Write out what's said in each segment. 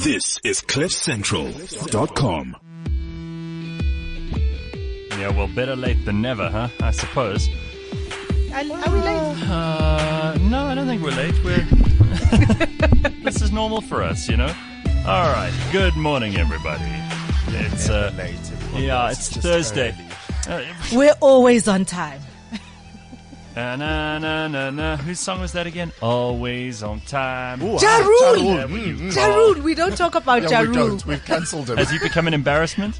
This is CliffCentral.com. Yeah, well, better late than never, huh? I suppose. Are we late? No, I don't think we're late. This is normal for us, you know? All right. Good morning, everybody. It's it's Thursday. We're always on time. Whose song was that again? Always on time. Ja Rule! Ja Rule! We don't talk about Ja We Rule. don't. We've cancelled him. Has he become an embarrassment?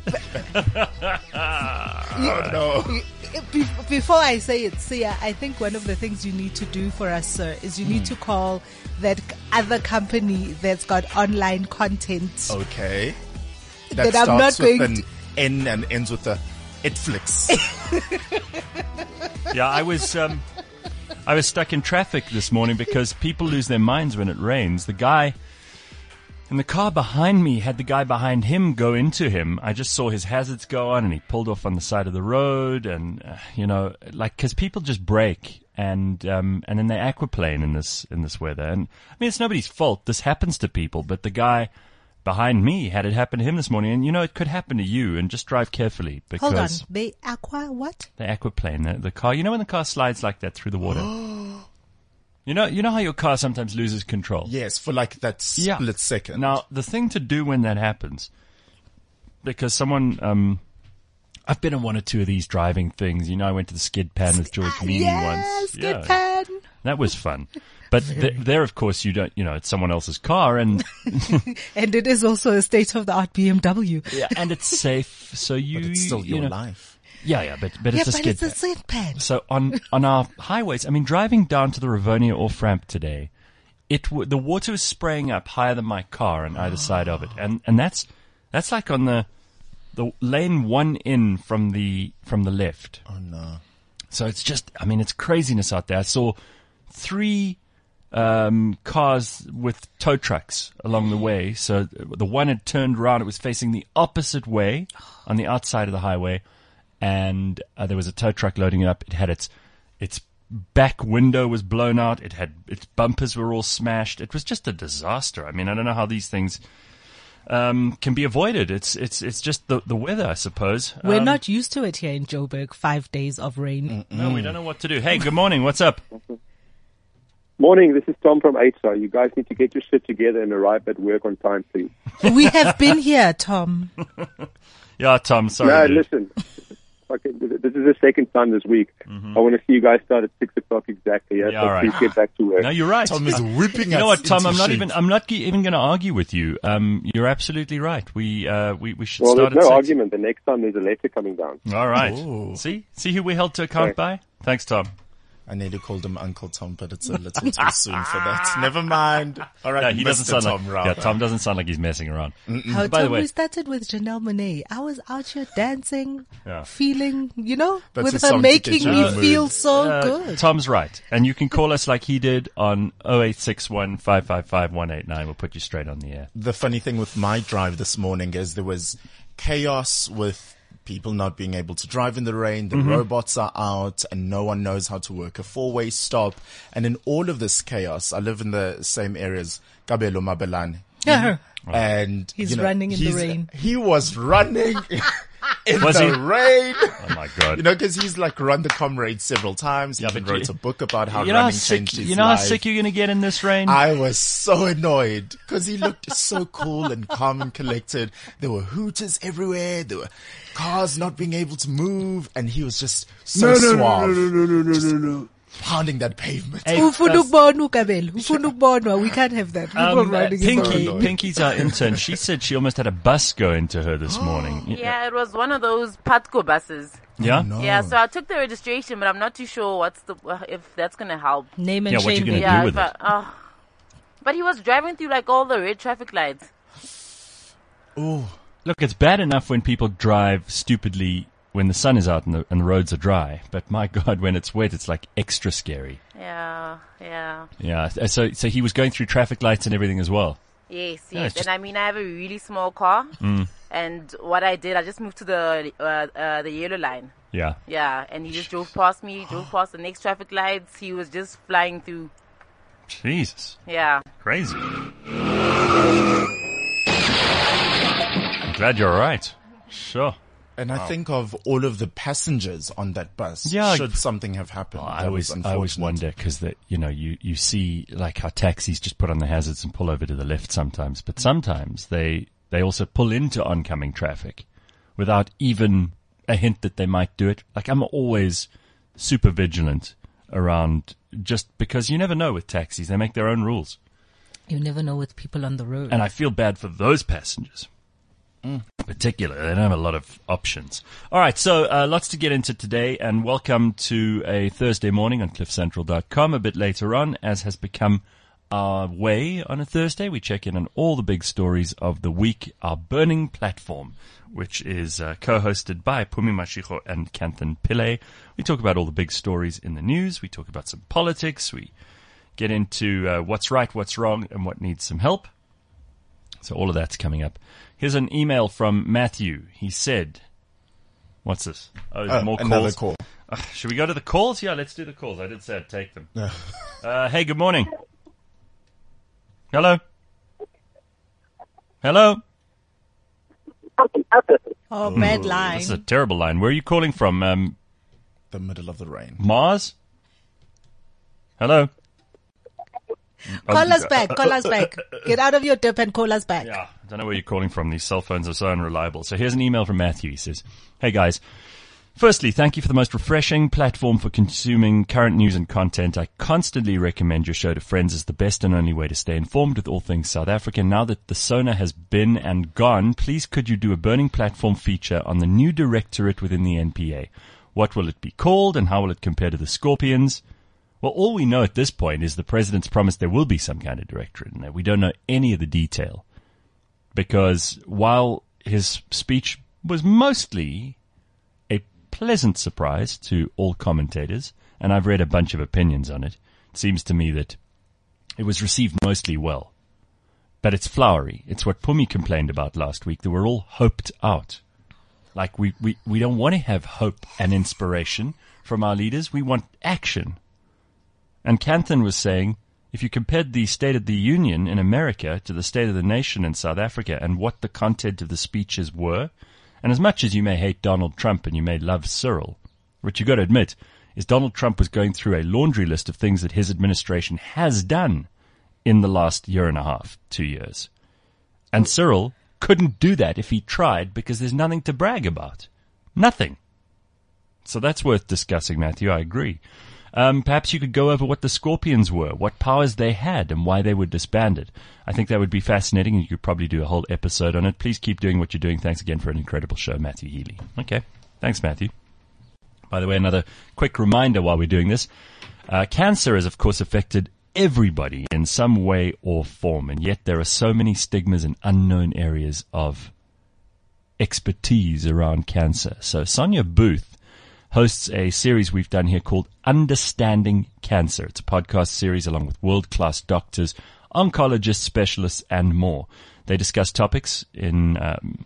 No. Before I say it, Sia, I think one of the things you need to do for us, sir, is you need to call that other company that's got online content. Okay. That That I'm not starts with going an N and ends with a Itflix. Yeah, I was stuck in traffic this morning because people lose their minds when it rains. The guy in the car behind me had the guy behind him go into him. I just saw his hazards go on and he pulled off on the side of the road and, because people just brake and then they aquaplane in this weather. And I mean, it's nobody's fault. This happens to people, but the guy behind me had it happen to him this morning, and it could happen to you. And just drive carefully because Hold on, they what? the aquaplane, the car. You know when the car slides like that through the water. You know how your car sometimes loses control. Yes, for like that split second. Now the thing to do when that happens, because someone, I've been on one or two of these driving things. I went to the skid pan with George Meany once. Skid pan. That was fun. But there, of course, you don't. It's someone else's car, and And it is also a state-of-the-art BMW. yeah, and it's safe. So But it's still your life. Yeah, but Yeah, it's a but skid it's a pan. skid pan. So on our highways, I mean, driving down to the Rivonia off ramp today, the water was spraying up higher than my car on either side of it, and that's like on the lane one in from the left. Oh no. So it's just, I mean, it's craziness out there. I saw 3 cars with tow trucks along the way. So the one had turned around; it was facing the opposite way on the outside of the highway. And there was a tow truck loading it up. It had its back window was blown out. Its bumpers were all smashed. It was just a disaster. I mean, I don't know how these things can be avoided. It's just the weather, I suppose. We're not used to it here in Joburg. 5 days of rain. No, we don't know what to do. Hey, good morning. What's up? Morning, this is Tom from HSAR. You guys need to get your shit together and arrive at work on time, please. We have been here, Tom. Yeah, Tom. Sorry. No, dude. listen. Okay, this is the second time this week. I want to see you guys start at 6 o'clock exactly. Yeah, So all right. please get back to work. No, you're right. Tom is whipping us. You know what, Tom? into I'm not shape. even going to argue with you. You're absolutely right. We should Well, start there's at no 6. argument. The next time there's a letter coming down. All right. Ooh. See who we held to account by. Thanks, Tom. I nearly called him Uncle Tom, but it's a little too soon for that. Never mind. All right, No, he doesn't Mr. sound Tom like. rather. Yeah, Tom doesn't sound like he's messing around. How By the Tom, way- we started with Janelle Monáe. I was out here dancing, Yeah. feeling, That's with a her song to making get you in me the mood. feel so good. Tom's right, and you can call us like he did on 0861 555 189. We'll put you straight on the air. The funny thing with my drive this morning is there was chaos with people not being able to drive in the rain. The robots are out and no one knows how to work a 4-way stop. And in all of this chaos, I live in the same areas, Kabelo Mabelane. And He's running in the rain. He was running in Was the he? rain. Oh my God! Because he's like run the comrade several times. He even but wrote you- a book about how You know how running sick. changed his You know how life. sick you're going to get in this rain. I was so annoyed because he looked so cool and calm and collected. There were hooters everywhere. There were cars not being able to move, and he was just so suave. No. Pounding that pavement. Hey, Ufuna ukubonwa, Kabelo. Ufuna ukubonwa. We can't have that. People running in the rain. Pinky's our intern. She said she almost had a bus go into her this morning. Yeah, it was one of those Patco buses. Yeah? No. Yeah, so I took the registration, but I'm not too sure if that's gonna help. Name and Yeah, what you shame. gonna them. do Yeah, with it? but he was driving through like all the red traffic lights. Oh, Look, it's bad enough when people drive stupidly when the sun is out and the roads are dry. But my God, when it's wet, it's like extra scary. Yeah. Yeah. So he was going through traffic lights and everything as well. Yes. Yeah, it's just- And I mean, I have a really small car, and what I did, I just moved to the yellow line. Yeah. Yeah, and he just drove past me, drove past the next traffic lights. He was just flying through. Jesus. Yeah. Crazy. glad you're right. Sure. And I think of all of the passengers on that bus. Yeah. Should something have happened. I always wonder because you see like how taxis just put on the hazards and pull over to the left sometimes, but sometimes they also pull into oncoming traffic without even a hint that they might do it. Like I'm always super vigilant around just because you never know with taxis. They make their own rules. You never know with people on the road. And I feel bad for those passengers. In particular, they don't have a lot of options. All right, so lots to get into today, and welcome to a Thursday morning on cliffcentral.com. A bit later on, as has become our way on a Thursday, we check in on all the big stories of the week. Our Burning Platform, which is co-hosted by Phumi Mashego and Kanthan Pillay. We talk about all the big stories in the news. We talk about some politics. We get into what's right, what's wrong, and what needs some help. So all of that's coming up. Here's an email from Matthew. He said, what's this? Oh, more calls. Another call. Should we go to the calls? Yeah, let's do the calls. I did say I'd take them. Hey, good morning. Hello? Hello? Oh, bad line. This is a terrible line. Where are you calling from? The middle of the rain. Mars? Hello? Call us back. Get out of your dip and call us back. Yeah, I don't know where you're calling from. These cell phones are so unreliable. So here's an email from Matthew. He says, hey guys, firstly, thank you for the most refreshing platform for consuming current news and content. I constantly recommend your show to friends as the best and only way to stay informed with all things South Africa. Now that the SONA has been and gone, please could you do a Burning Platform feature on the new directorate within the NPA? What will it be called and how will it compare to the Scorpions? Well, all we know at this point is the president's promised there will be some kind of directorate in there. We don't know any of the detail because while his speech was mostly a pleasant surprise to all commentators, and I've read a bunch of opinions on it, it seems to me that it was received mostly well. But it's flowery. It's what Phumi complained about last week, that we're all hoped out. Like we don't want to have hope and inspiration from our leaders. We want action. And Kanthan was saying, if you compared the State of the Union in America to the State of the Nation in South Africa and what the content of the speeches were, and as much as you may hate Donald Trump and you may love Cyril, what you got to admit is Donald Trump was going through a laundry list of things that his administration has done in the last year and a half, 2 years. And Cyril couldn't do that if he tried because there's nothing to brag about. Nothing. So that's worth discussing, Matthew. I agree. Perhaps you could go over what the Scorpions were, what powers they had, and why they were disbanded. I think that would be fascinating, and you could probably do a whole episode on it. Please keep doing what you're doing. Thanks again for an incredible show, Matthew Healy. Okay. Thanks, Matthew. By the way, another quick reminder while we're doing this. Cancer has, of course, affected everybody in some way or form, and yet there are so many stigmas and unknown areas of expertise around cancer. So Sonia Booth hosts a series we've done here called Understanding Cancer. It's a podcast series along with world-class doctors, oncologists, specialists, and more. They discuss topics in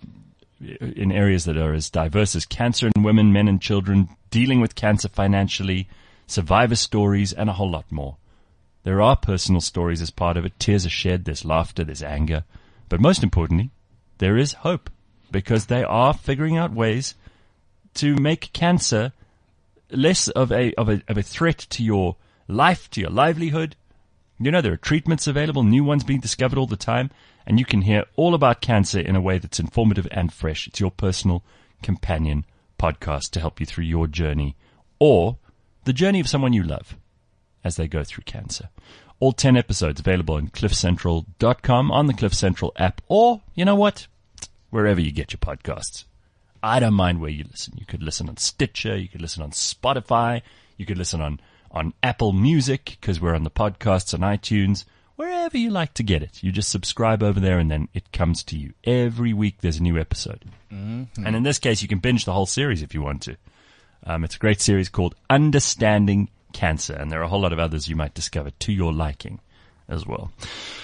areas that are as diverse as cancer in women, men, and children, dealing with cancer financially, survivor stories, and a whole lot more. There are personal stories as part of it. Tears are shed, there's laughter, there's anger. But most importantly, there is hope because they are figuring out ways to make cancer less of a threat to your life, to your livelihood. You know, there are treatments available, new ones being discovered all the time, and you can hear all about cancer in a way that's informative and fresh. It's your personal companion podcast to help you through your journey or the journey of someone you love as they go through cancer. All 10 episodes available on cliffcentral.com, on the Cliff Central app, or, you know what, wherever you get your podcasts. I don't mind where you listen. You could listen on Stitcher. You could listen on Spotify. You could listen on Apple Music because we're on the podcasts on iTunes. Wherever you like to get it. You just subscribe over there and then it comes to you. Every week there's a new episode. Mm-hmm. And in this case, you can binge the whole series if you want to. It's a great series called Understanding Cancer. And there are a whole lot of others you might discover to your liking as well.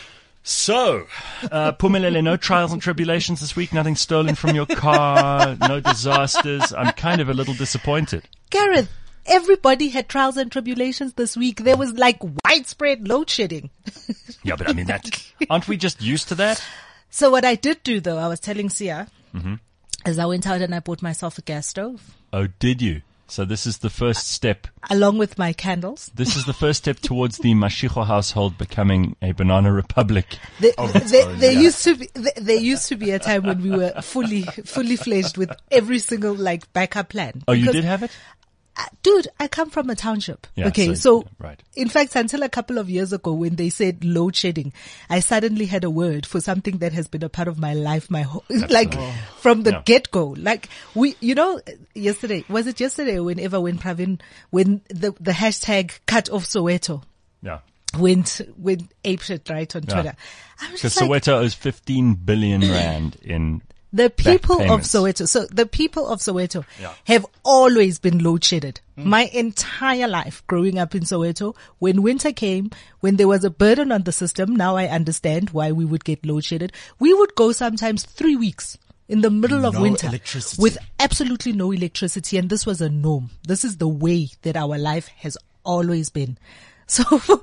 So, Phumelele, no trials and tribulations this week, nothing stolen from your car, no disasters. I'm kind of a little disappointed. Gareth, everybody had trials and tribulations this week. There was like widespread load shedding. Yeah, but I mean, aren't we just used to that? So what I did do though, I was telling Sia, As I went out and I bought myself a gas stove Oh, did you? So this is the first step. along with my candles. This is the first step towards the Mashiko household becoming a banana republic. There used to be a time when we were fully fledged with every single like backup plan. Oh, you Because, did have it? dude, I come from a township. Yeah, okay, so- so right. in fact, until a couple of years ago, when they said load shedding, I suddenly had a word for something that has been a part of my life, my whole like from the Yeah. get go. Like yesterday was it yesterday? When Pravin, when the hashtag cut off Soweto Yeah. went apeshit right on Twitter. I was Because just like, Soweto owes 15 billion rand in the people of payments. Soweto, so the people of Soweto Yeah. have always been load shedded. My entire life growing up in Soweto, when winter came, when there was a burden on the system, now I understand why we would get load shedded. We would go sometimes 3 weeks in the middle of No winter electricity. with absolutely no electricity. And this was a norm. This is the way that our life has always been. So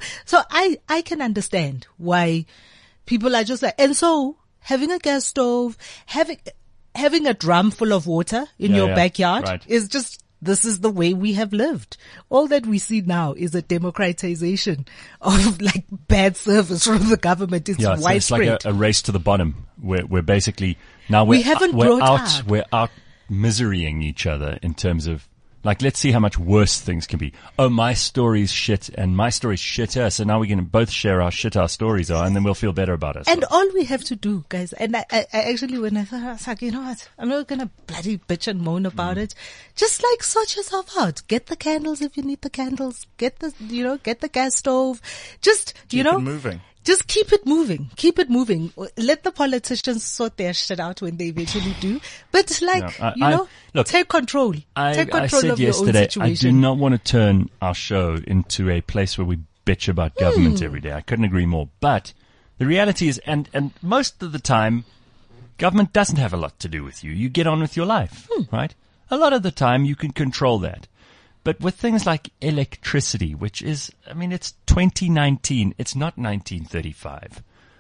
I can understand why people are just like, and so having a gas stove, having a drum full of water in Yeah, your yeah. backyard Right. is just, this is the way we have lived. All that we see now is a democratization of like bad service from the government. It's Yeah, it's widespread. like a race to the bottom. We're basically now We haven't brought up. We're out miserying each other in terms of like, let's see how much worse things can be. Oh, my story's shit and my story's shitter. So now we can both share how shit our stories are, and then we'll feel better about us. And all we have to do, guys, and I actually, when I thought, I was like, you know what? I'm not going to bloody bitch and moan about it. Just like sort yourself out. Get the candles if you need the candles. Get the gas stove. Just, Keep it moving. Just keep it moving. Keep it moving. Let the politicians sort their shit out when they eventually do. But like, No, look, take control. Take I control said of your own yesterday, I situation. do not want to turn our show into a place where we bitch about government every day. I couldn't agree more. But the reality is, and most of the time, government doesn't have a lot to do with you. You get on with your life, right? A lot of the time you can control that. But with things like electricity, which is, I mean, it's 2019. It's not 1935.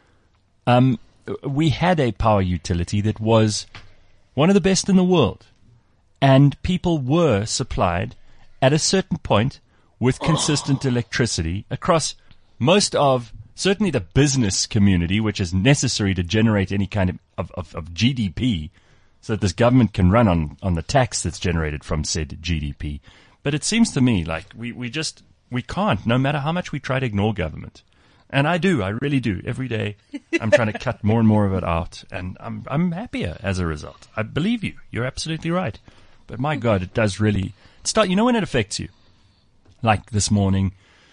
We had a power utility that was one of the best in the world. And people were supplied at a certain point with consistent electricity across most of, certainly the business community, which is necessary to generate any kind of GDP so that this government can run on the tax that's generated from said GDP. But it seems to me like we can't, no matter how much we try to ignore government. And I really do. Every day I'm trying to cut more and more of it out, and I'm happier as a result. I believe you. You're absolutely right. But my God, it does really start, you know when it affects you? Like this morning,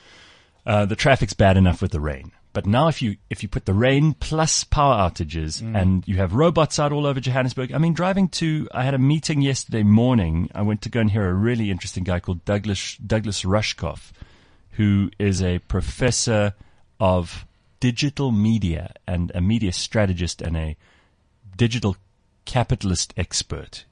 the traffic's bad enough with the rain. But now if you put the rain plus power outages and you have robots out all over Johannesburg, I mean, I had a meeting yesterday morning. I went to go and hear a really interesting guy called Douglas Rushkoff, who is a professor of digital media and a media strategist and a digital capitalist expert.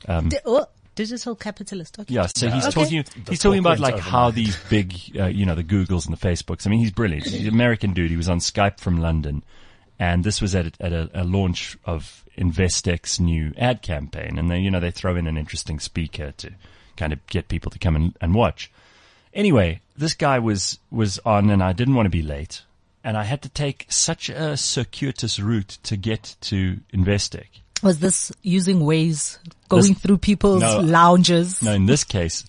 Digital capitalist. Okay. Yeah, so he's Okay. talking about like overnight. how these big, the Googles and the Facebooks. I mean, he's brilliant. He's an American dude. He was on Skype from London, and this was at a launch of Investec's new ad campaign. And they throw in an interesting speaker to kind of get people to come and watch. Anyway, this guy was on, and I didn't want to be late, and I had to take such a circuitous route to get to Investec. Was this using Waze, going through people's lounges? No, in this case,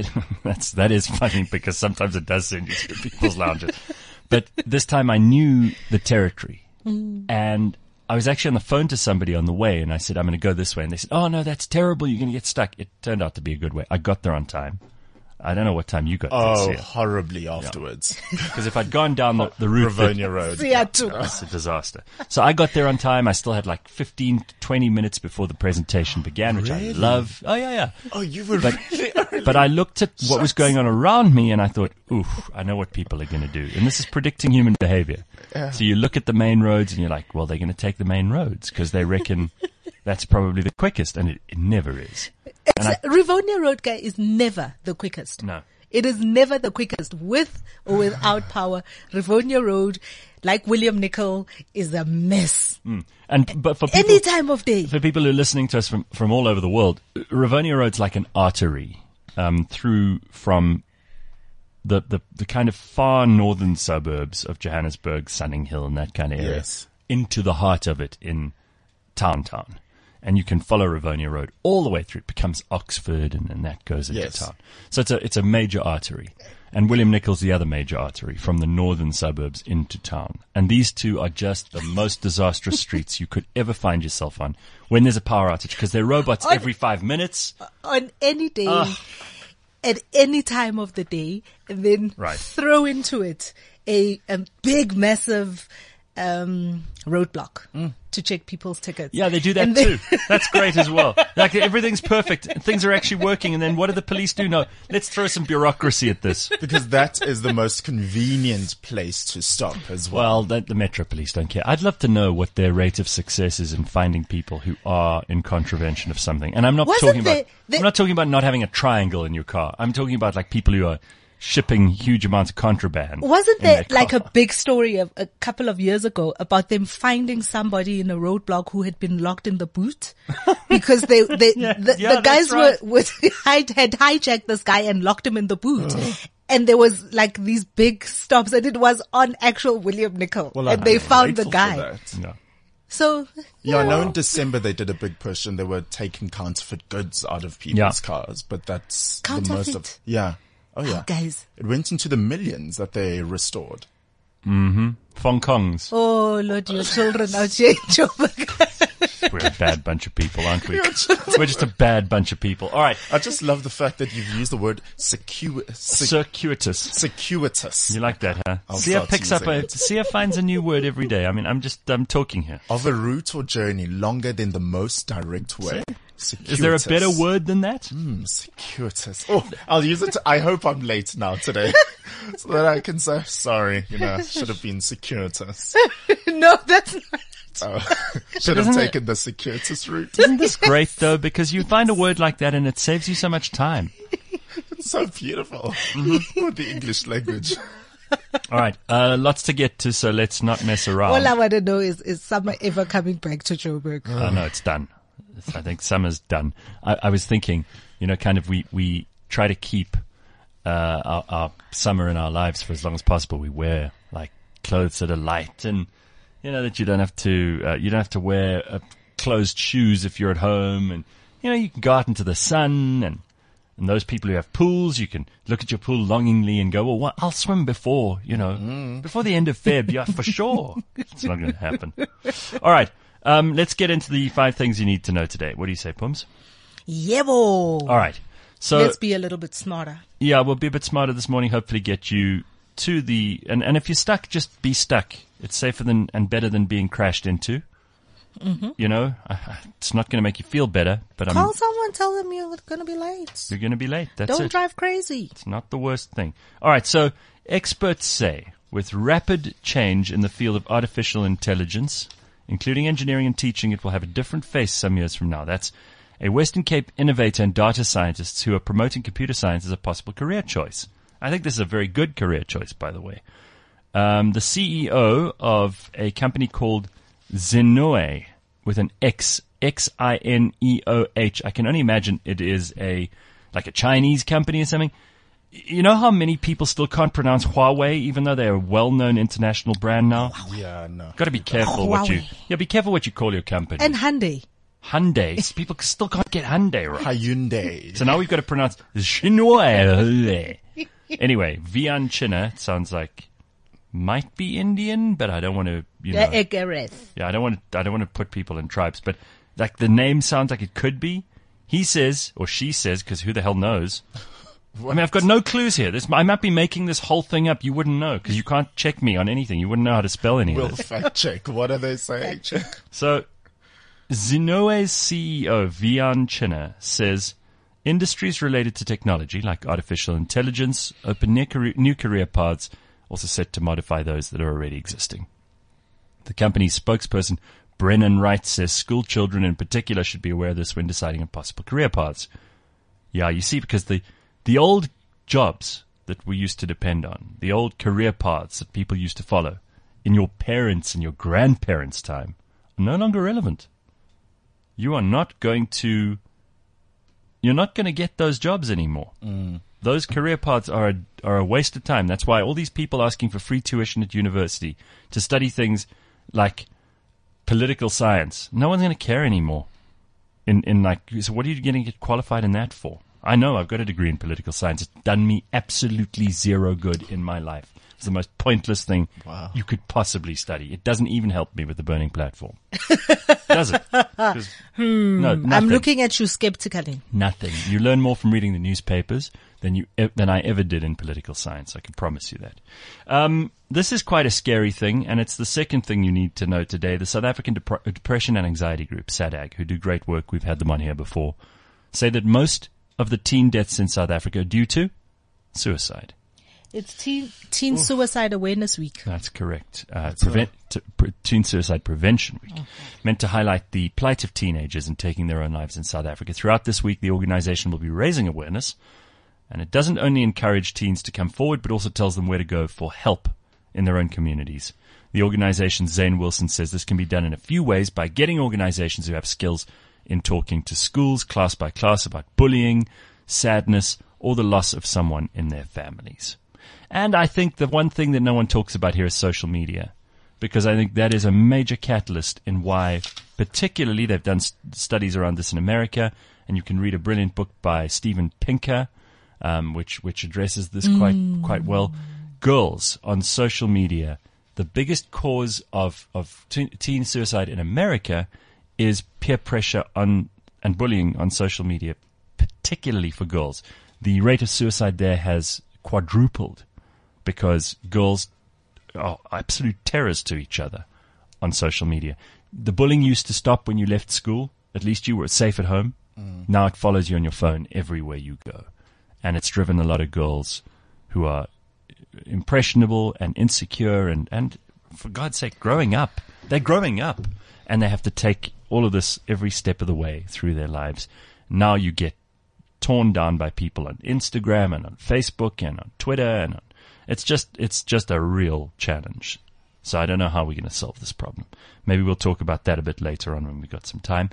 that is funny because sometimes it does send you to people's lounges. But this time I knew the territory. And I was actually on the phone to somebody on the way, and I said, I'm going to go this way. And they said, oh, no, that's terrible. You're going to get stuck. It turned out to be a good way. I got there on time. I don't know what time you got Oh, there, Sia. horribly afterwards. Because if I'd gone down the route Rivonia Road. Yeah, too. it's a disaster. So I got there on time. I still had like 15 to 20 minutes before the presentation began, which I love. Oh, yeah. Oh, you were really early. But I looked at what was going on around me and I thought, oof, I know what people are going to do. And this is predicting human behavior. So you look at the main roads and you're like, well, they're going to take the main roads because they reckon that's probably the quickest. And it never is. Rivonia Road, guy, is never the quickest. No. It is never the quickest, with or without power. Rivonia Road, like William Nicol, is a mess. But for people, Any time of day. for people who are listening to us from all over the world, Rivonia Road's like an artery through from the kind of far northern suburbs of Johannesburg, Sunninghill, and that kind of area, Yes. into the heart of it in Town. And you can follow Rivonia Road all the way through. It becomes Oxford, and that goes into Yes. town. So it's a major artery. And William Nicol's the other major artery from the northern suburbs into town. And these two are just the most disastrous streets you could ever find yourself on when there's a power outage, because they're robots every 5 minutes. On any day, at any time of the day, and then Right. throw into it a big, massive roadblock to check people's tickets. Yeah, they do that And then- too. That's great as well. Like everything's perfect. Things are actually working. And then what do the police do? No, let's throw some bureaucracy at this. Because that is the most convenient place to stop as well. Well, the Metro Police don't care. I'd love to know what their rate of success is in finding people who are in contravention of something. And I'm not Wasn't talking about, there- I'm not talking about not having a triangle in your car. I'm talking about like people who are shipping huge amounts of contraband. Wasn't in there their like a car. big story of a couple of years ago about them finding somebody in a roadblock who had been locked in the boot because the guys that's right. had hijacked this guy and locked him in the boot. And there was like these big stops, and it was on actual William Nicol, Well, and I'm they found the grateful for guy. that. No. So Yeah, I know in December they did a big push and they were taking counterfeit goods out of people's cars, but that's the most of, Counterfeit? yeah. Oh yeah. guys, It went into the millions that they restored. Fong Kongs. oh Lord, your children out here in Joburg. We're a bad bunch of people, aren't we? We're just a bad bunch of people. All right. I just love the fact that you've used the word Circuitous. circuitous. You like that, huh? I'll Sia start picks up using it. Sia finds a new word every day. I mean, I'm talking here. Of a route or journey longer than the most direct way. Is there a better word than that? Circuitous. Oh, I'll use it. I hope I'm late now today, so that I can say sorry. Should have been circuitous. No, that's not. Should have Isn't it- taken the circuitous route. Isn't this great though? Because you find a word like that and it saves you so much time. It's so beautiful. With the English language. All right. Lots to get to, so let's not mess around. All I want to know is summer ever coming back to Joburg? No, it's done. I think summer's done. I was thinking, kind of we try to keep our summer in our lives for as long as possible. We wear like clothes that are light, and that you don't have to wear closed shoes if you're at home, and you can go out into the sun, and those people who have pools, you can look at your pool longingly and go, well, what? I'll swim before before the end of Feb, yeah, for sure. It's not going to happen. All right. Let's get into the 5 things you need to know today. What do you say, Pums? Yebo. All right. So Let's be a little bit smarter. yeah, we'll be a bit smarter this morning. Hopefully, get you to the and if you're stuck, just be stuck. It's safer than and better than being crashed into. Mm-hmm. It's not going to make you feel better, but Call someone, tell them you're going to be late. you're going to be late. That's Don't it. drive crazy. It's not the worst thing. All right. So experts say with rapid change in the field of artificial intelligence, including engineering and teaching, it will have a different face some years from now. That's a Western Cape innovator and data scientists who are promoting computer science as a possible career choice. I think this is a very good career choice, by the way. The CEO of a company called Xinoh, with an X, Xineoh. I can only imagine it is like a Chinese company or something. You know how many people still can't pronounce Huawei, even though they're a well-known international brand now? Yeah, no. Got to be careful be careful what you call your company. And Hyundai. Hyundai, people still can't get Hyundai right. Hyundai. So now we've got to pronounce Xinoh. Anyway, Vian China sounds like might be Indian, but I don't want to, Gareth. yeah, I don't want to put people in tribes, but like the name sounds like it could be. He says, or she says, because who the hell knows? I mean, I've got no clues here. I might be making this whole thing up. You wouldn't know because you can't check me on anything. You wouldn't know how to spell any We'll of this. fact check. What are they saying? So, Xinoh's CEO, Vian China, says industries related to technology, like artificial intelligence, open new career paths, also set to modify those that are already existing. The company's spokesperson, Brennan Wright, says school children in particular should be aware of this when deciding on possible career paths. Yeah, you see, because the old jobs that we used to depend on, the old career paths that people used to follow, in your parents' and your grandparents' time are no longer relevant. You're not going to get those jobs anymore. Those career paths are a waste of time. That's why all these people asking for free tuition at university to study things like political science, no one's going to care anymore. So what are you going to get qualified in that for? I know I've got a degree in political science. It's done me absolutely zero good in my life. It's the most pointless thing you could possibly study. It doesn't even help me with the burning platform. Does it? No, nothing. I'm looking at you skeptically. Nothing. You learn more from reading the newspapers than I ever did in political science. I can promise you that. This is quite a scary thing, and it's the second thing you need to know today. The South African Depression and Anxiety Group, SADAG, who do great work, we've had them on here before, say that most of the teen deaths in South Africa are due to suicide. It's Teen Suicide Awareness Week. That's correct. Teen Suicide Prevention Week. Meant to highlight the plight of teenagers in taking their own lives in South Africa. Throughout this week, the organization will be raising awareness, and it doesn't only encourage teens to come forward, but also tells them where to go for help in their own communities. The organization's Zane Wilson says this can be done in a few ways by getting organizations who have skills in talking to schools, class by class, about bullying, sadness, or the loss of someone in their families. And I think the one thing that no one talks about here is social media, because I think that is a major catalyst in why, particularly, they've done studies around this in America, and you can read a brilliant book by Steven Pinker, which addresses this quite well. Girls on social media, the biggest cause of teen suicide in America is peer pressure and bullying on social media, particularly for girls. The rate of suicide there has quadrupled because girls are absolute terrors to each other on social media. The bullying used to stop when you left school. At least you were safe at home. Now it follows you on your phone everywhere you go. And it's driven a lot of girls who are impressionable and insecure and for God's sake, growing up. They're growing up and they have to take all of this every step of the way through their lives. Now you get torn down by people on Instagram and on Facebook and on Twitter and it's just a real challenge. So I don't know how we're going to solve this problem. Maybe we'll talk about that a bit later on when we've got some time.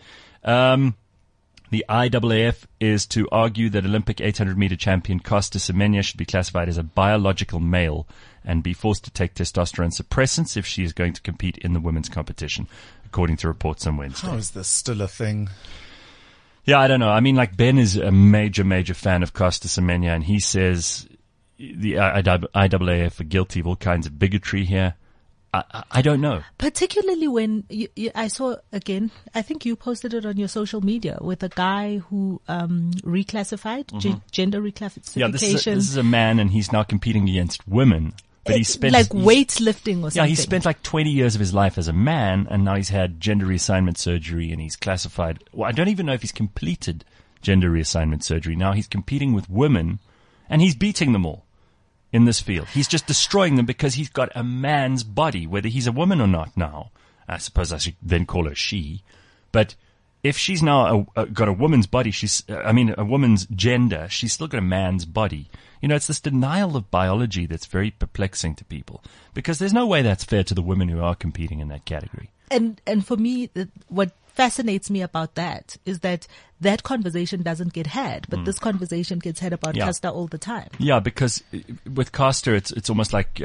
The IAAF is to argue that Olympic 800-meter champion Caster Semenya should be classified as a biological male and be forced to take testosterone suppressants if she is going to compete in the women's competition, according to reports on Wednesday. How is this still a thing? Yeah, I don't know. I mean, like, Ben is a major, major fan of Caster Semenya, and he says the IAAF are guilty of all kinds of bigotry here. I don't know. Particularly when I saw, again, I think you posted it on your social media with a guy who reclassified, gender reclassification. Yeah, this is a man and he's now competing against women. But he spent like weightlifting or something. Yeah, he spent like 20 years of his life as a man and now he's had gender reassignment surgery and he's classified. Well, I don't even know if he's completed gender reassignment surgery. Now he's competing with women and he's beating them all. In this field. He's just destroying them because he's got a man's body, whether he's a woman or not now. I suppose I should then call her she. But if she's now got a woman's body, a woman's gender, she's still got a man's body. You know, it's this denial of biology that's very perplexing to people because there's no way that's fair to the women who are competing in that category. And for me, what fascinates me about that is that conversation doesn't get had, but this conversation gets had about Caster all the time. Yeah, because with Caster, it's almost like,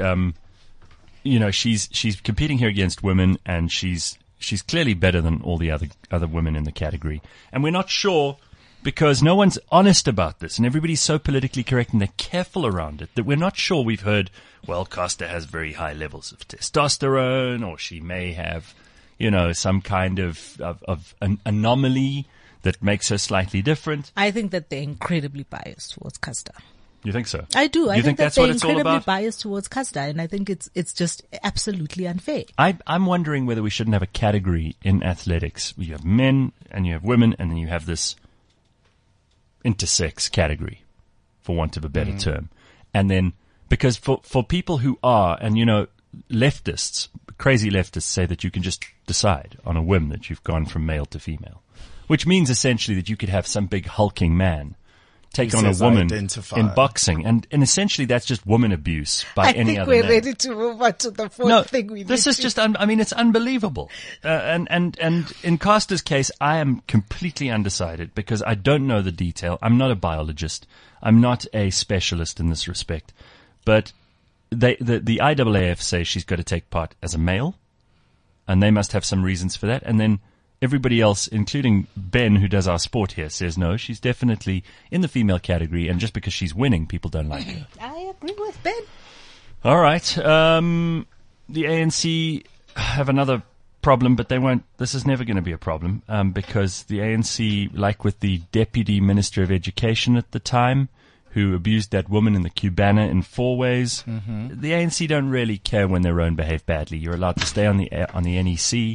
she's competing here against women and she's clearly better than all the other women in the category. And we're not sure because no one's honest about this and everybody's so politically correct and they're careful around it that we're not sure. We've heard, well, Caster has very high levels of testosterone or she may have some kind of an anomaly that makes her slightly different. I think that they're incredibly biased towards Caster. You think so? I do. I think that's that what they're it's all incredibly about? biased towards Caster, and I think it's just absolutely unfair. I'm wondering whether we shouldn't have a category in athletics. You have men and you have women, and then you have this intersex category, for want of a better term. And then, because for people who are, and leftists, crazy leftists say that you can just decide on a whim that you've gone from male to female, which means essentially that you could have some big hulking man take Who on a says, "I woman identify." in boxing. And essentially that's just woman abuse by I any think other we're name. ready to move on to the fourth No, thing we this need is to- just, it's unbelievable. And in Caster's case, I am completely undecided because I don't know the detail. I'm not a biologist. I'm not a specialist in this respect. But the IAAF say she's got to take part as a male, and they must have some reasons for that. And then everybody else, including Ben, who does our sport here, says no, she's definitely in the female category, and just because she's winning, people don't like her. I agree with Ben. All right. The ANC have another problem, but this is never going to be a problem, because the ANC, like with the Deputy Minister of Education at the time, who abused that woman in the Cubana in 4 ways, the ANC don't really care when their own behave badly. You're allowed to stay on the NEC.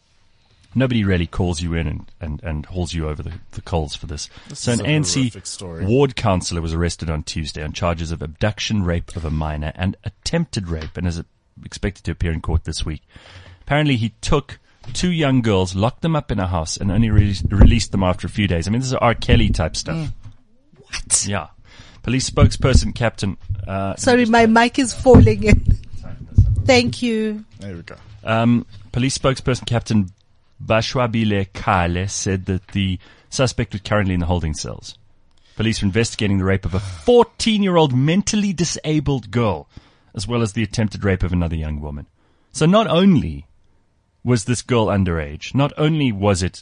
Nobody really calls you in and hauls you over the coals for this. So an is a horrific story. ANC ward councillor was arrested on Tuesday on charges of abduction, rape of a minor, and attempted rape, and is expected to appear in court this week. Apparently he took 2 young girls, locked them up in a house, and only released them after a few days. I mean, this is R. Kelly type stuff. What? Yeah. Police spokesperson Captain... Sorry, my mic is falling in. Thank you. There we go. Police spokesperson Captain Bashwabile Kale said that the suspect was currently in the holding cells. Police are investigating the rape of a 14-year-old mentally disabled girl, as well as the attempted rape of another young woman. So not only was this girl underage, not only was it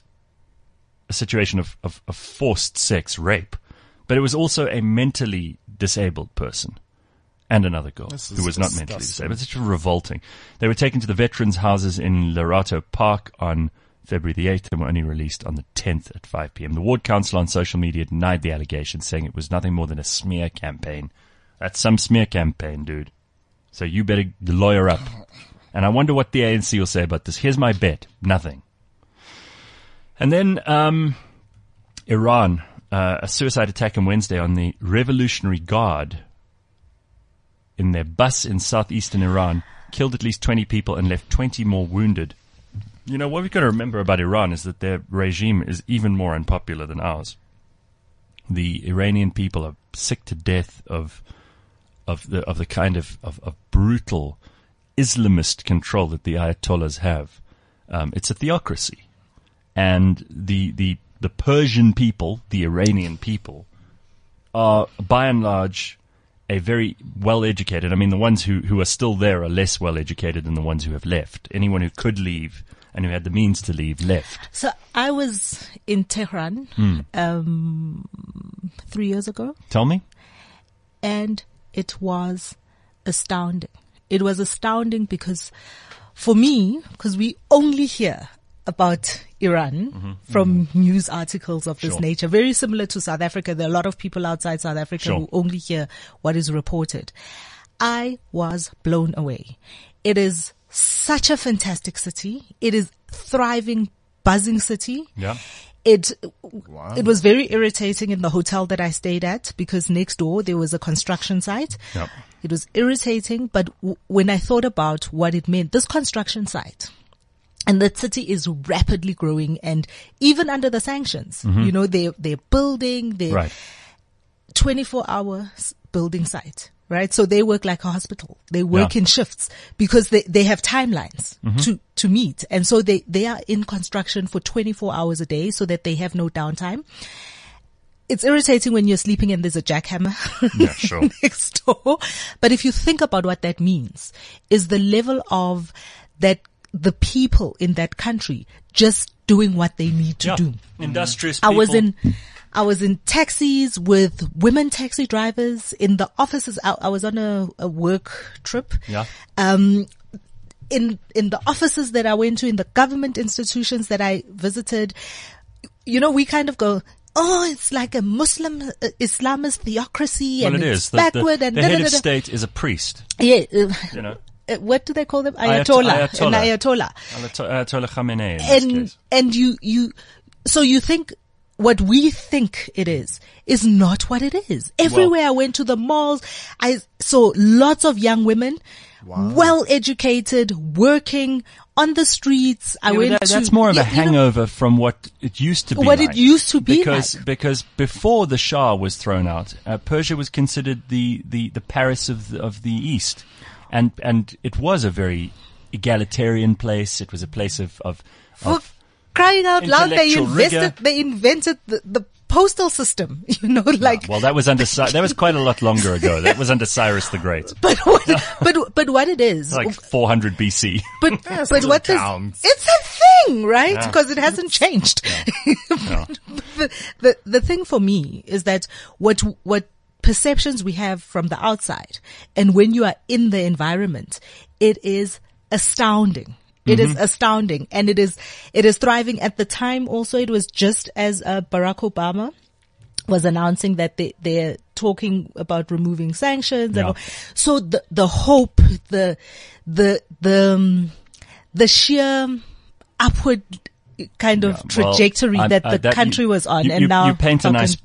a situation of forced sex rape, but it was also a mentally disabled person and another girl who was not mentally disabled. It's just revolting. They were taken to the veterans' houses in Lerato Park on February the 8th and were only released on the 10th at 5 p.m. The ward council on social media denied the allegations, saying it was nothing more than a smear campaign. That's some smear campaign, dude. So you better lawyer up. And I wonder what the ANC will say about this. Here's my bet. Nothing. And then Iran, a suicide attack on Wednesday on the Revolutionary Guard in their bus in southeastern Iran, killed at least 20 people and left 20 more wounded. You know, what we've got to remember about Iran is that their regime is even more unpopular than ours. The Iranian people are sick to death of the kind of brutal Islamist control that the Ayatollahs have. It's a theocracy. And the Persian people, the Iranian people, are by and large a very well-educated. I mean, the ones who are still there are less well-educated than the ones who have left. Anyone who could leave and who had the means to leave left. So I was in Tehran 3 years ago, Tell me. and it was astounding. It was astounding because for me, because we only hear about Iran from news articles of this Sure. nature, very similar to South Africa. There are a lot of people outside South Africa Sure. who only hear what is reported. I was blown away. It is such a fantastic city. It is thriving, buzzing city. Yeah. It was very irritating in the hotel that I stayed at because next door there was a construction site. Yep. It was irritating, but when I thought about what it meant, this construction site, and the city is rapidly growing, and even under the sanctions, you know, they're building, Right. 24-hour building site, right? So they work like a hospital. They work Yeah. in shifts because they have timelines to meet. And so they are in construction for 24 hours a day so that they have no downtime. It's irritating when you're sleeping and there's a jackhammer Yeah, sure. next door. But if you think about what that means, is the level of that the people in that country just doing what they need to Yeah. do. Industrious I people. was in taxis with women taxi drivers in the offices. I was on a work trip. Yeah. In the offices that I went to, in the government institutions that I visited, you know, we kind of go, oh, it's like a Muslim Islamist theocracy, Well, and it it's is. backward, the and head of state is a priest. yeah. You know, What do they call them? Ayatollah. Ayatollah. An Ayatollah. Ayatollah Khamenei in this case. And you think what we think it is not what it is. Everywhere I went to the malls, I saw lots of young women, well educated, working on the streets. That's more of a hangover from what it used to be. Because before the Shah was thrown out, Persia was considered the Paris of the East, and it was a very egalitarian place. It was a place of crying out loud, they rigor. invented the postal system, well, that was quite a lot longer ago. That was under Cyrus the Great. But what it is, like 400 BC. But what it's a thing, right? Because it hasn't changed. No. The thing for me is that what perceptions we have from the outside, and when you are in the environment, it is astounding. It is astounding, and it is thriving. At the time also, it was just as Barack Obama was announcing that they're talking about removing sanctions. Yeah. And so the hope, the sheer upward kind of trajectory that the country was on, and now you paint a nice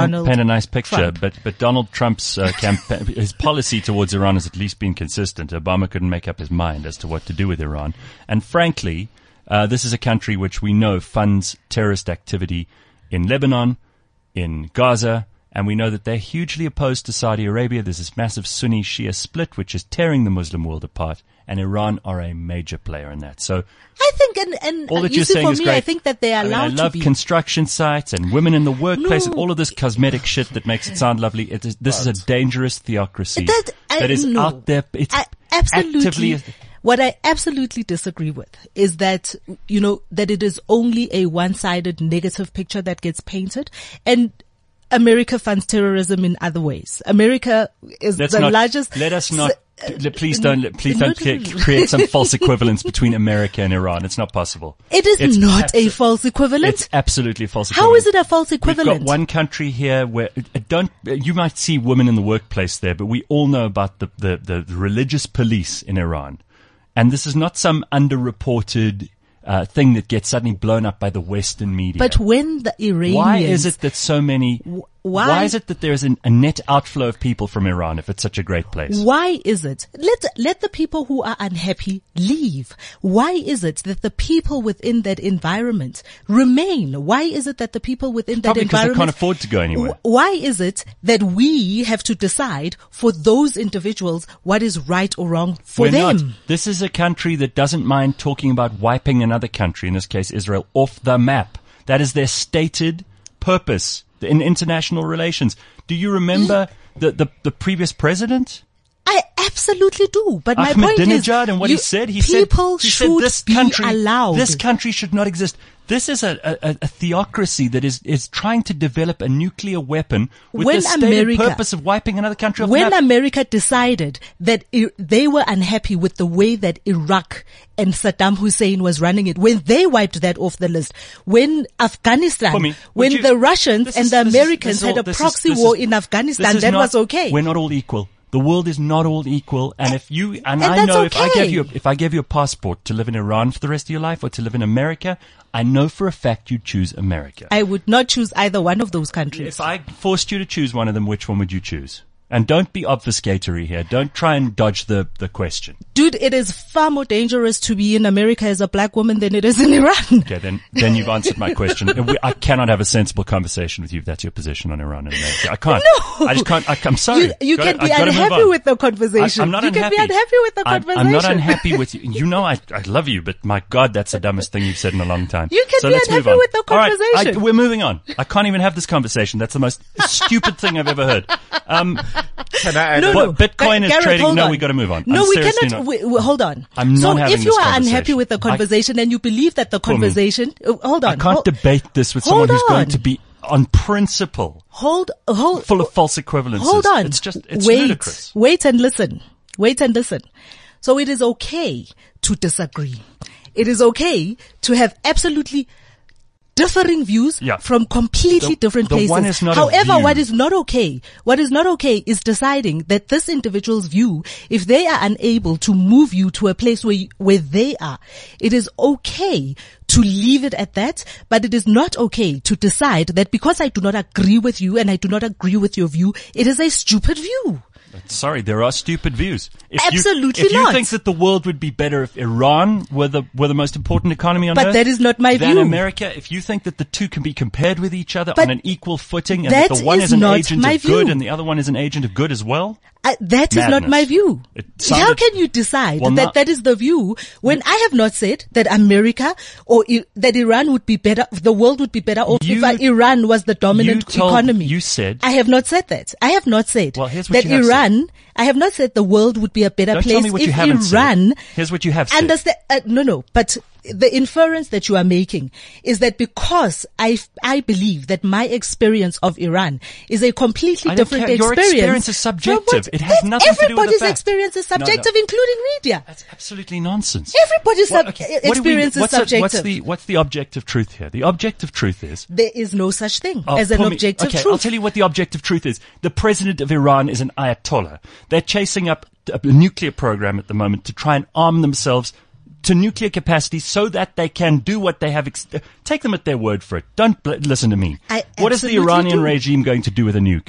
picture. Trump. But Donald Trump's campaign, his policy towards Iran has at least been consistent. Obama couldn't make up his mind as to what to do with Iran, and frankly, this is a country which we know funds terrorist activity in Lebanon, in Gaza, and we know that they're hugely opposed to Saudi Arabia. There's this massive Sunni-Shia split which is tearing the Muslim world apart, and Iran are a major player in that. So I think, and all that you you're see, saying for is me, great. I think that they are allowed to be. I love construction sites and women in the workplace and No. all of this cosmetic shit that makes it sound lovely. This is a dangerous theocracy that is out there. It's actively. What I absolutely disagree with is that, that it is only a one-sided negative picture that gets painted, and America funds terrorism in other ways. America is largest. Let us not. Please don't create some false equivalence between America and Iran. It's not possible. It is not a false equivalent. It's absolutely a false equivalent. How is it a false equivalent? We've got one country here where you might see women in the workplace there, but we all know about the religious police in Iran. And this is not some underreported thing that gets suddenly blown up by the Western media. But when the Iranians... Why is it that so many... Why is it that there's a net outflow of people from Iran if it's such a great place? Why is it? Let the people who are unhappy leave. Why is it that the people within that environment remain? Why is it that the people within that environment... Probably because they can't afford to go anywhere. Why is it that we have to decide for those individuals what is right or wrong for them? Not. This is a country that doesn't mind talking about wiping another country, in this case Israel, off the map. That is their stated purpose in international relations. Do you remember the previous president? I absolutely do. But my point is, Ahmadinejad, and what he said, he said this country should not exist. This is a theocracy that is trying to develop a nuclear weapon with the stated purpose of wiping another country off the map. When America decided that they were unhappy with the way that Iraq and Saddam Hussein was running it, when they wiped that off the list, when Afghanistan, the Russians and the Americans had a proxy war in Afghanistan, that was okay. We're not all equal. The world is not all equal, and if I gave you a passport to live in Iran for the rest of your life or to live in America, I know for a fact you'd choose America. I would not choose either one of those countries. If I forced you to choose one of them, which one would you choose? And don't be obfuscatory here. Don't try and dodge the question. Dude, it is far more dangerous to be in America as a black woman than it is in Iran. Okay, then you've answered my question. I cannot have a sensible conversation with you if that's your position on Iran and America. I can't. No. I just can't. I'm sorry. You can be unhappy with the conversation. I'm not unhappy. You can be unhappy with the conversation. I'm not unhappy with you. You know I love you, but my God, that's the dumbest thing you've said in a long time. You can be unhappy with the conversation. All right, we're moving on. I can't even have this conversation. That's the most stupid thing I've ever heard. Can I add Bitcoin is Gareth, trading. No, we got to move on. No, we cannot. Hold on. I'm not having if you this are conversation. unhappy with the conversation and you believe that the conversation, hold on. I can't debate this with someone who's going to be on principle. Hold. Full of false equivalences. Hold on. It's ludicrous. Wait and listen. So it is okay to disagree. It is okay to have absolutely differing views Yeah. from completely different the places. one is not a However, view. what is not okay is deciding that this individual's view, if they are unable to move you to a place where they are, it is okay to leave it at that, but it is not okay to decide that because I do not agree with you and I do not agree with your view, it is a stupid view. Sorry, there are stupid views. Absolutely if you not. think that the world would be better if Iran were the most important economy on But earth, that is not my than view. America, if you think that the two can be compared with each other But on an equal footing, and that that the one is is an not agent my of good view. and the other one is an agent of good as well, That is not Madness. my view. It How sounded- can you decide Well, that not- that is the view when I have not said that America or that Iran would be better, the world would be better off if Iran was the dominant economy? You said, I have not said that. I have not said Well, here's what that you have Iran. I have not said the world would be a better don't place tell me what if you haven't Iran. said. Here's what you have said. Understand? No. But the inference that you are making is that because I believe that my experience of Iran is a completely I don't different care. Your experience. experience is from subjective. what- It has nothing to do with the Everybody's fact. experience is No, no. subjective, including media. That's absolutely nonsense. Everybody's What- okay, what do we- experience is what's subjective. what's the objective truth here? The objective truth is There is no such thing Oh, as an Pumi, objective okay, truth. I'll tell you what the objective truth is. The president of Iran is an ayatollah. They're chasing up a nuclear program at the moment to try and arm themselves to nuclear capacity so that they can do what they have. Take them at their word for it. Don't listen to me. I What is the absolutely Iranian do. regime going to do with a nuke?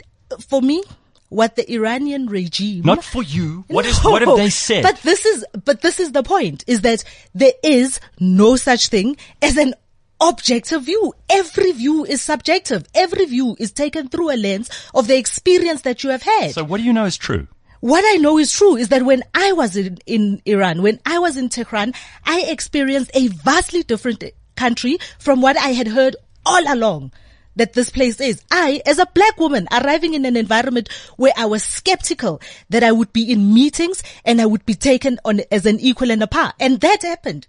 For me, what the Iranian regime. Not for you. What No, have they said? But this is the point, is that there is no such thing as an objective view. Every view is subjective. Every view is taken through a lens of the experience that you have had. So what do you know is true? What I know is true is that when I was in Iran, when I was in Tehran, I experienced a vastly different country from what I had heard all along that this place is. I, as a black woman, arriving in an environment where I was skeptical that I would be in meetings and I would be taken on as an equal and a par. And that happened.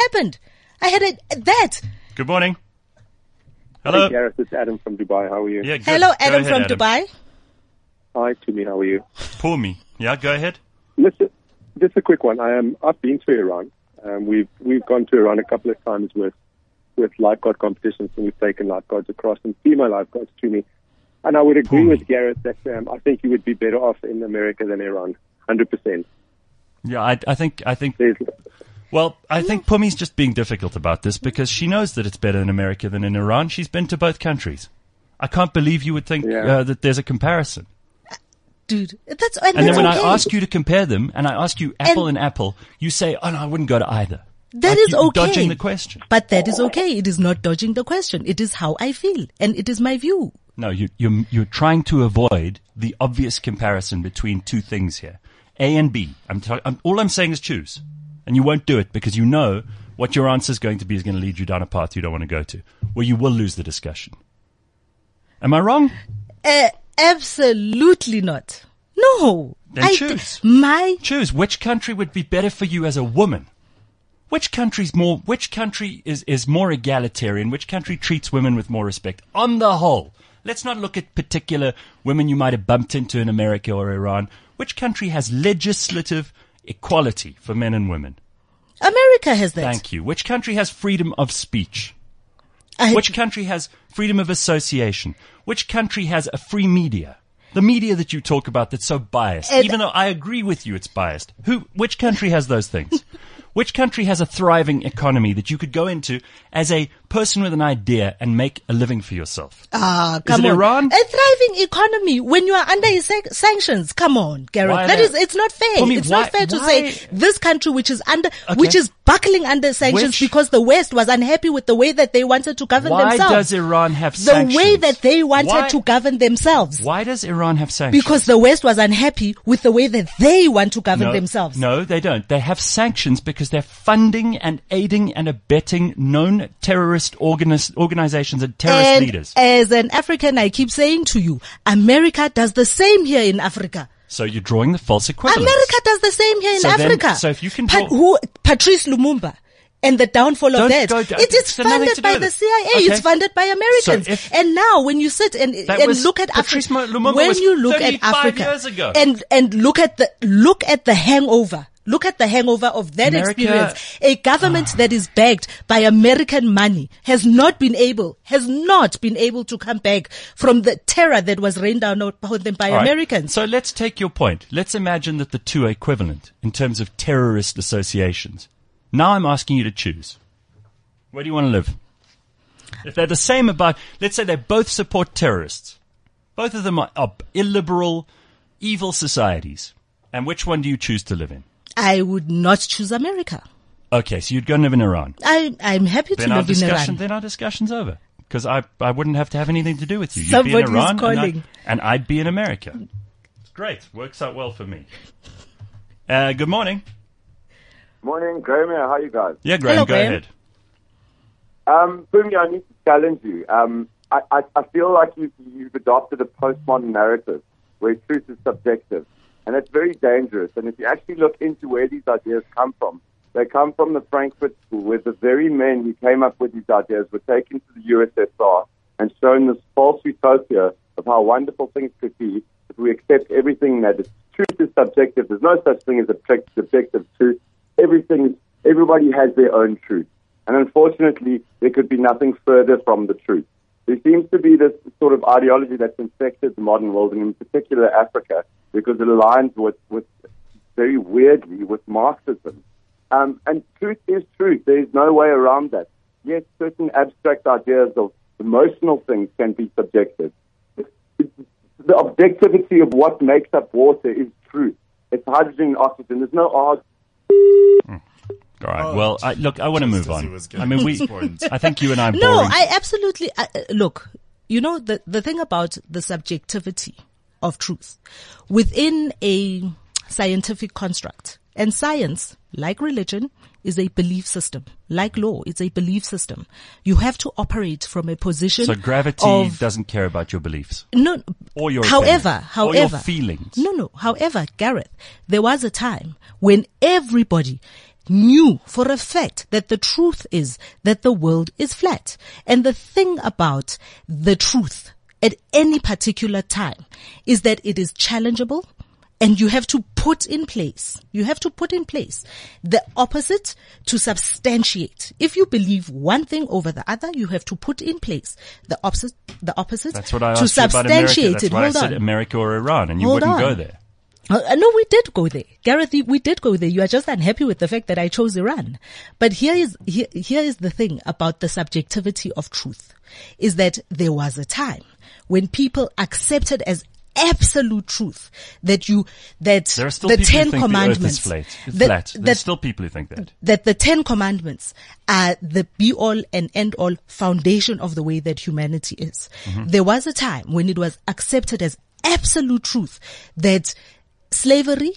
I had that. Good morning. Hello. Hey, Gareth, it's Adam from Dubai. How are you? Yeah, good. Hello, Go Adam ahead, from Adam. Dubai. Hi, Tumi. How are you? Pour me. Yeah, go ahead. Listen, just a quick one. I've been to Iran. We've gone to Iran a couple of times with lifeguard competitions, and we've taken lifeguards across and female lifeguards to me. And I would agree with Gareth that I think you would be better off in America than Iran, 100%. Yeah, I think. There's, Well, I think Pumi's just being difficult about this because she knows that it's better in America than in Iran. She's been to both countries. I can't believe you would think that there's a comparison. Dude, And that's then when okay. I ask you to compare them, and I ask you apple and apple, you say, "Oh no, I wouldn't go to either." That Like is you're okay. Dodging the question. But that is okay. It is not dodging the question. It is how I feel, and it is my view. No, you're trying to avoid the obvious comparison between two things here, A and B. All I'm saying is choose, and you won't do it because you know what your answer is going to be is going to lead you down a path you don't want to go to, where you will lose the discussion. Am I wrong? Absolutely not. No. Then choose. Choose which country would be better for you as a woman. Which country is more egalitarian? Which country treats women with more respect? On the whole, let's not look at particular women you might have bumped into in America or Iran. Which country has legislative equality for men and women? America has that. Thank you. Which country has freedom of speech? Which country has freedom of association? Which country has a free media? The media that you talk about that's so biased, even though I agree with you it's biased. Which country has those things? Which country has a thriving economy that you could go into as a person with an idea and make a living for yourself? Come Is it on. Iran? A thriving economy when you are under sanctions. Come on, Gareth. It's not fair. It's not fair to say this country which is buckling under sanctions because the West was unhappy with the way that they wanted to govern themselves. Why does Iran have sanctions? The way that they wanted to govern themselves. Why does Iran have sanctions? Because the West was unhappy with the way that they want to govern themselves. No, they don't. They have sanctions because they're funding and aiding and abetting known terrorist organizations and terrorist leaders. As an African, I keep saying to you, America does the same here in Africa. So you're drawing the false equivalence. America does the same here in Africa. So if you can Patrice Lumumba and the downfall of that, it is funded by the CIA. Okay. It's funded by Americans. And now when you sit and look at Africa, when you look at Africa years ago. and look at the hangover, Look at the hangover of that America- experience. A government that is backed by American money has not been able to come back from the terror that was rained down upon them by All right. Americans. So let's take your point. Let's imagine that the two are equivalent in terms of terrorist associations. Now I'm asking you to choose. Where do you want to live? If they're the same about, let's say they both support terrorists. Both of them are illiberal, evil societies. And which one do you choose to live in? I would not choose America. Okay, so you'd go and live in Iran. I'm happy to live in Iran. Then our discussion's over. Because I wouldn't have to have anything to do with you. You'd Somebody be in Iran is calling. and I'd be in America. Great. Works out well for me. Good morning. Morning, Graham. How are you guys? Yeah, Graham, Hello, go Graham. ahead. Boomy, I need to challenge you. I feel like you've adopted a postmodern narrative where truth is subjective, and it's very dangerous. And if you actually look into where these ideas come from, they come from the Frankfurt School, where the very men who came up with these ideas were taken to the USSR and shown this false utopia of how wonderful things could be if we accept everything that is. Truth is subjective. There's no such thing as objective truth. Everybody has their own truth. And unfortunately, there could be nothing further from the truth. There seems to be this sort of ideology that's infected the modern world, and in particular Africa, because it aligns with very weirdly with Marxism. And truth is truth. There's no way around that. Yes, certain abstract ideas of emotional things can be subjective. The objectivity of what makes up water is truth. It's hydrogen and oxygen. There's no argument. All right. Well, I want to move as he on. was I getting mean, to this point. I think you and I are No, boring. I absolutely, look, you know, the thing about the subjectivity of truth within a scientific construct, and science, like religion, is a belief system. Like law, it's a belief system. You have to operate from a position So gravity of, doesn't care about your beliefs no, or your however, opinions, or your feelings. No. However, Gareth, there was a time when everybody knew for a fact that the truth is that the world is flat. And the thing about the truth at any particular time is that it is challengeable, and you have to put in place the opposite to substantiate. If you believe one thing over the other, you have to put in place the opposite That's what I to asked you about America. substantiate That's it. why I Hold said on. America or Iran, and you Hold wouldn't on. go there. No, we did go there. Gareth, we did go there. You are just unhappy with the fact that I chose Iran. But here is the thing about the subjectivity of truth, is that there was a time when people accepted as absolute truth that There are still the people Ten who think Commandments, the earth is flat. There's still people who think that. the Ten Commandments are the be-all and end-all foundation of the way that humanity is. Mm-hmm. There was a time when it was accepted as absolute truth that slavery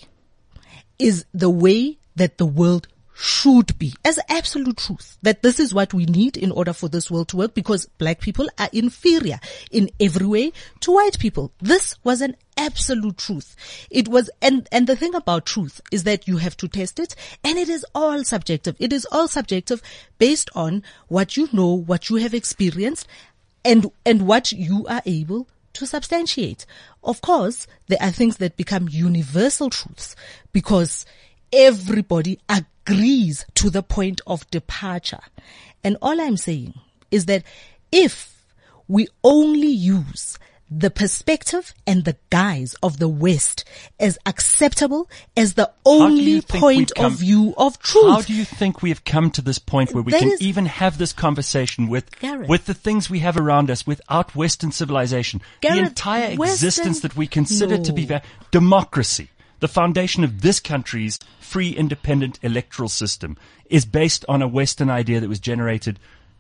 is the way that the world should be, as absolute truth, that this is what we need in order for this world to work, because black people are inferior in every way to white people. This was an absolute truth. It was, and the thing about truth is that you have to test it, and it is all subjective. It is all subjective based on what you know, what you have experienced, and what you are able to substantiate. Of course, there are things that become universal truths because everybody agrees to the point of departure. And all I'm saying is that if we only use the perspective and the guise of the West as acceptable as the only point of view of truth. How do you think we have come to this point where we can even have this conversation with the things we have around us without Western civilization? The entire existence that we consider to be democracy, the foundation of this country's free, independent electoral system, is based on a Western idea that was generated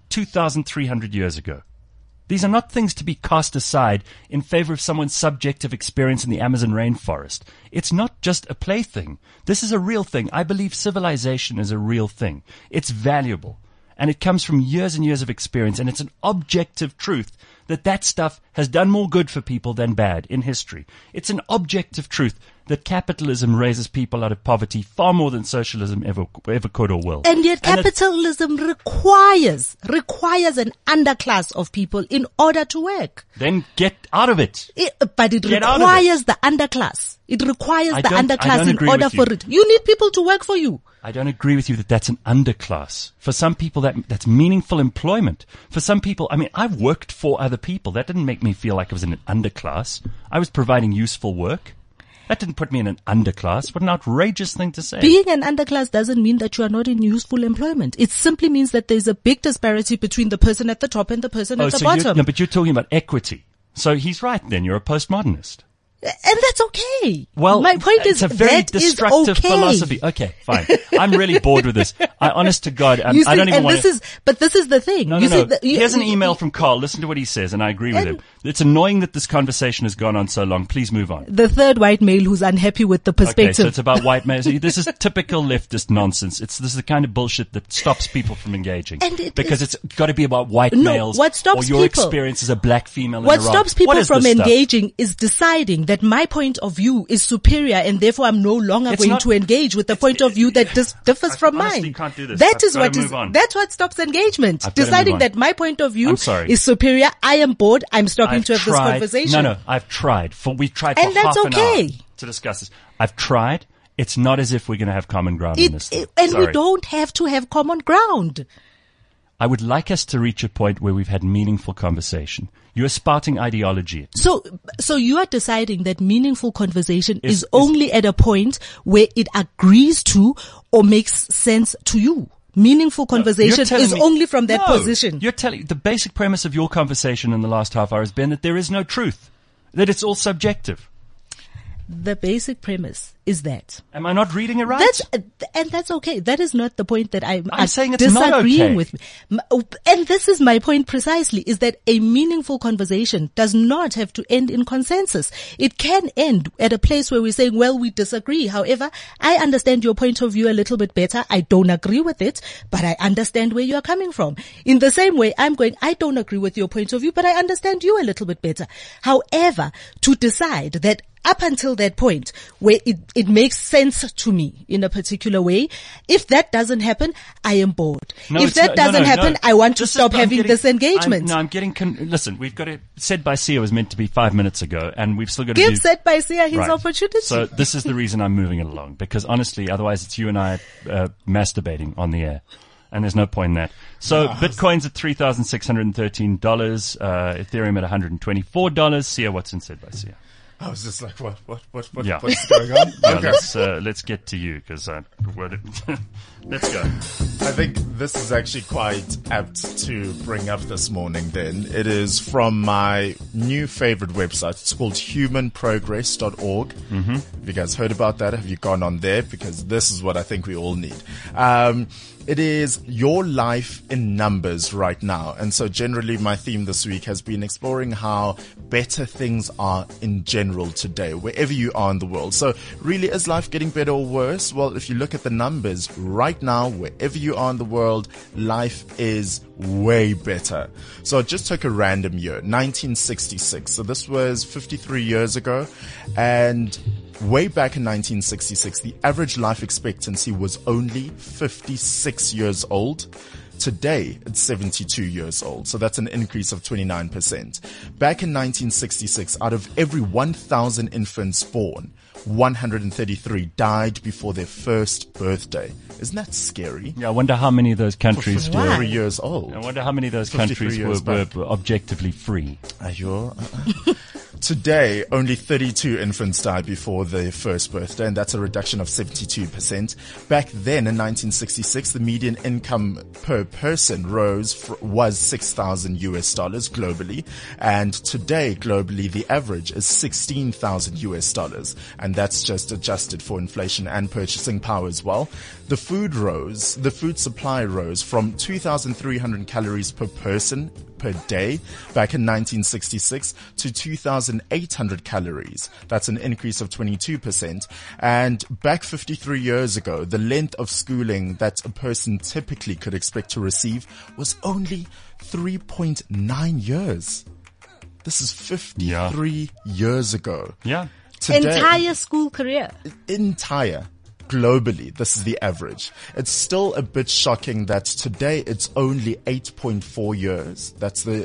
2,300 years ago. These are not things to be cast aside in favor of someone's subjective experience in the Amazon rainforest. It's not just a plaything. This is a real thing. I believe civilization is a real thing. It's valuable. And it comes from years and years of experience. And it's an objective truth that stuff has done more good for people than bad in history. It's an objective truth that capitalism raises people out of poverty far more than socialism ever could or will. And yet capitalism requires an underclass of people in order to work. Then get out of it. But it requires the underclass It requires I the don't underclass in agree order with you. for it. You need people to work for you. I don't agree with you that that's an underclass. For some people, that's meaningful employment. For some people, I mean, I've worked for other people. That didn't make me feel like I was in an underclass. I was providing useful work. That didn't put me in an underclass. What an outrageous thing to say. Being an underclass doesn't mean that you are not in useful employment. It simply means that there's a big disparity between the person at the top and the person at the bottom. No, but you're talking about equity. So he's right then. You're a postmodernist. And that's okay. Well, my point it's is a very that is destructive okay. philosophy. Okay, fine. I'm really bored with this. Honest to God, You see, I don't even and want this is, but this is the thing. No, you no, see, no. Here's an email from Carl. Listen to what he says, and I agree with him. It's annoying that this conversation has gone on so long. Please move on. the third white male who's unhappy with the Okay, perspective. so it's about white males. This is typical leftist nonsense. This is the kind of bullshit that stops people from engaging. And it because is- it's got to be about white No, males what stops or your people- experience as a black female What in Iran. stops people What is from this stuff? engaging is deciding that my point of view is superior and therefore I'm no longer It's going not- to engage with the point of view that differs from honestly mine. can't do this. That I've is gotta what is, move on. that's what stops engagement. I've gotta Deciding move on. that my point of view I'm sorry. is superior. I am bored. I'm stopping I've to have tried, this conversation. No, I've tried. We've tried And for that's half an hour okay. to discuss this. I've tried. It's not as if we're going to have common ground on this. And Sorry. we don't have to have common ground. I would like us to reach a point where we've had meaningful conversation. You're spouting ideology. So you are deciding that meaningful conversation Is- is only at a point where it agrees to or makes sense to you. Meaningful conversation You're telling is me- only from that No, position. You're telling the basic premise of your conversation in the last half hour has been that there is no truth, that it's all subjective. The basic premise is that. Am I not reading it right? That's okay. That is not the point that I'm saying it's not disagreeing okay. with. And this is my point precisely, is that a meaningful conversation does not have to end in consensus. It can end at a place where we're saying, well, we disagree. However, I understand your point of view a little bit better. I don't agree with it, but I understand where you're coming from. In the same way, I'm going, I don't agree with your point of view, but I understand you a little bit better. However, to decide that up until that point where it makes sense to me in a particular way, if that doesn't happen, I am bored. No, If it's that not- doesn't happen, I want to This is- stop I'm having getting- this engagement. I'm getting. Listen, we've got it. Said by Sia was meant to be 5 minutes ago, and we've still got to Give do. Seth by Sia his Right. opportunity. So this is the reason I'm moving it along, because honestly, otherwise it's you and I masturbating on the air. And there's no point in that. So Bitcoin's at $3,613, Ethereum at $124. Sia, what's in Said by Sia? I was just like, what, Yeah. what's going on? Yeah, let's get to you, because let's go. I think this is actually quite apt to bring up this morning then. It is from my new favorite website. It's called humanprogress.org. Mm-hmm. Have you guys heard about that? Have you gone on there? Because this is what I think we all need. It is your life in numbers right now. And so generally my theme this week has been exploring how better things are in general today, wherever you are in the world. So really, is life getting better or worse? Well, if you look at the numbers right now, wherever you are in the world, life is way better. So I just took a random year, 1966. So this was 53 years ago. And way back in 1966, the average life expectancy was only 56 years old. Today, it's 72 years old. So that's an increase of 29%. Back in 1966, out of every 1,000 infants born, 133 died before their first birthday. Isn't that scary? Yeah, I wonder how many of those countries For were. 53 years old. I wonder how many of those 53 countries years were back. objectively free. Are you? Today, only 32 infants died before their first birthday, and that's a reduction of 72%. Back then, in 1966, the median income per person was $6,000 globally, and today, globally, the average is $16,000, and that's just adjusted for inflation and purchasing power as well. The food supply rose from 2,300 calories per person per day back in 1966 to 2,800 calories. That's an increase of 22%. And back 53 years ago, the length of schooling that a person typically could expect to receive was only 3.9 years. This is 53 years ago. Yeah. Today, Entire school career. entire. Globally, this is the average. It's still a bit shocking that today it's only 8.4 years. That's the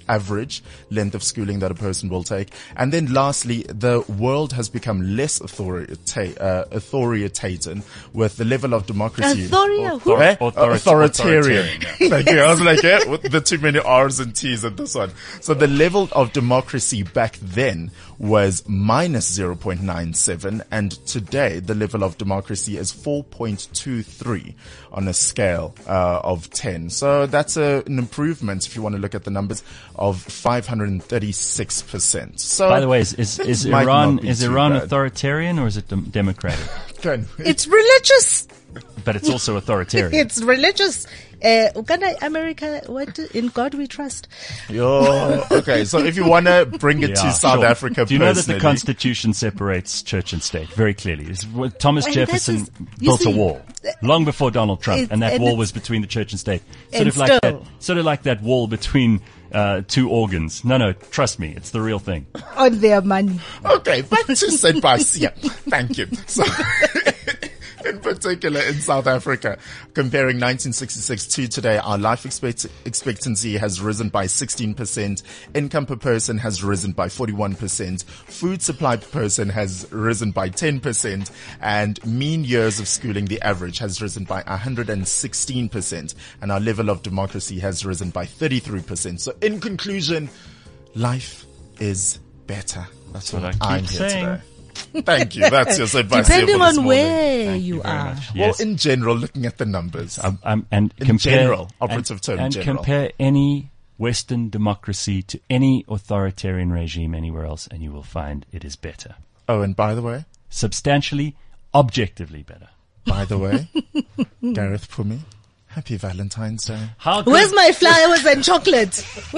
average length of schooling that a person will take. And then lastly, the world has become less authoritarian with the level of democracy. Authoritarian. Thank you. I was like, with the too many R's and T's in this one. So the level of democracy back then was minus 0.97, and today the level of democracy is 4.23 on a scale of 10. So that's an improvement, if you want to look at the numbers, of 536%. So by the way, is Iran authoritarian or is it democratic? It's religious. But it's also authoritarian. It's religious. Uganda, America, in God we trust. Okay, so if you want to bring it to South Africa, do you know that the Constitution separates church and state very clearly? Thomas Jefferson built a wall long before Donald Trump, and that wall was between the church and state. Sort of like that wall between two organs. No, trust me, it's the real thing. On their money. Okay, back to St. Basia. Thank you. So, in particular in South Africa, comparing 1966 to today, our life expectancy has risen by 16%, income per person has risen by 41%, food supply per person has risen by 10%, and mean years of schooling, the average, has risen by 116%, and our level of democracy has risen by 33%. So in conclusion, life is better. That's what I'm here today. Thank you. That's your advice. Depending on where you are. Yes. Well, in general, looking at the numbers. And compare any Western democracy to any authoritarian regime anywhere else, and you will find it is better. Oh, and by the way? Substantially, objectively better. By the way, Gareth Phumi, happy Valentine's Day. Where's my flowers and chocolate?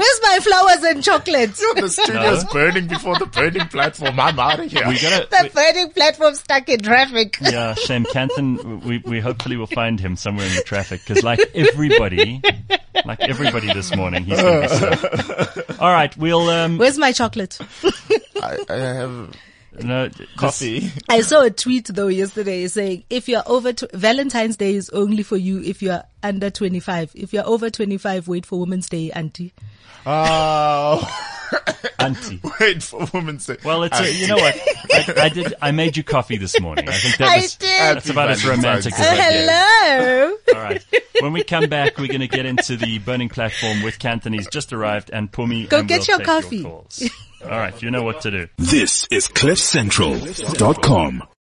The studio's burning before the burning platform. I'm out of here. The burning platform stuck in traffic. Yeah, shame. Canton, we hopefully will find him somewhere in the traffic, because like everybody this morning, he's going to be served. All right, we'll... Where's my chocolate? I have... No, coffee. I saw a tweet though yesterday saying if you're over Valentine's Day is only for you if you're under 25. If you're over 25, wait for Women's Day, auntie. Oh. Auntie. Wait for Women's Day. Well, you know what? I made you coffee this morning. I think that's about as romantic as I get. Hello. All right. When we come back, we're going to get into the burning platform with Canton. He's just arrived, and Phumi. Go get your coffee. All right. You know what to do. This is CliffCentral.com.